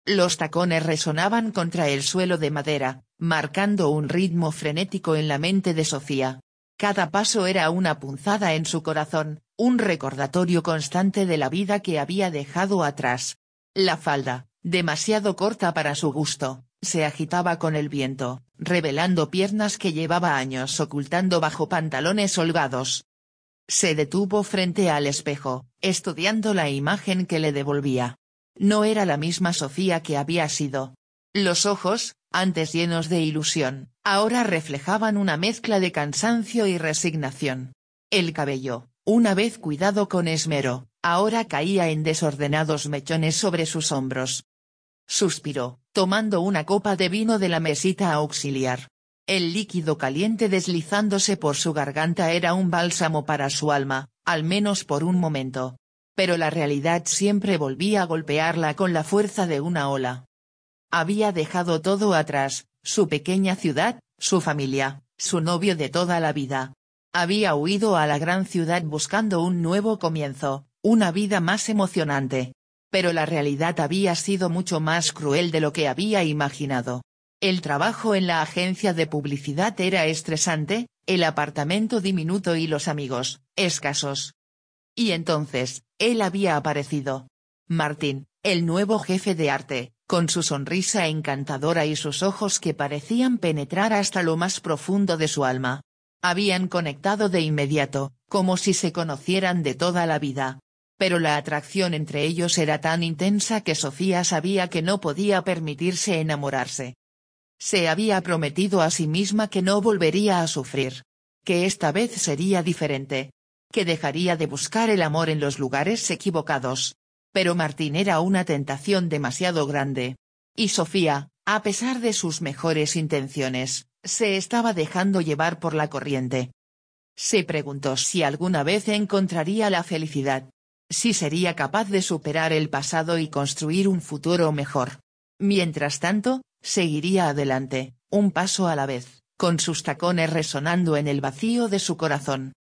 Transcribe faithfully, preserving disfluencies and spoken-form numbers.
Los tacones resonaban contra el suelo de madera, marcando un ritmo frenético en la mente de Sofía. Cada paso era una punzada en su corazón, un recordatorio constante de la vida que había dejado atrás. La falda, demasiado corta para su gusto, se agitaba con el viento, revelando piernas que llevaba años ocultando bajo pantalones holgados. Se detuvo frente al espejo, estudiando la imagen que le devolvía. No era la misma Sofía que había sido. Los ojos, antes llenos de ilusión, ahora reflejaban una mezcla de cansancio y resignación. El cabello, una vez cuidado con esmero, ahora caía en desordenados mechones sobre sus hombros. Suspiró, tomando una copa de vino de la mesita auxiliar. El líquido caliente deslizándose por su garganta era un bálsamo para su alma, al menos por un momento. Pero la realidad siempre volvía a golpearla con la fuerza de una ola. Había dejado todo atrás, su pequeña ciudad, su familia, su novio de toda la vida. Había huido a la gran ciudad buscando un nuevo comienzo, una vida más emocionante. Pero la realidad había sido mucho más cruel de lo que había imaginado. El trabajo en la agencia de publicidad era estresante, el apartamento diminuto y los amigos, escasos. Y entonces, él había aparecido. Martín, el nuevo jefe de arte, con su sonrisa encantadora y sus ojos que parecían penetrar hasta lo más profundo de su alma. Habían conectado de inmediato, como si se conocieran de toda la vida. Pero la atracción entre ellos era tan intensa que Sofía sabía que no podía permitirse enamorarse. Se había prometido a sí misma que no volvería a sufrir. Que esta vez sería diferente. Que dejaría de buscar el amor en los lugares equivocados. Pero Martín era una tentación demasiado grande. Y Sofía, a pesar de sus mejores intenciones, se estaba dejando llevar por la corriente. Se preguntó si alguna vez encontraría la felicidad. Si sería capaz de superar el pasado y construir un futuro mejor. Mientras tanto, seguiría adelante, un paso a la vez, con sus tacones resonando en el vacío de su corazón.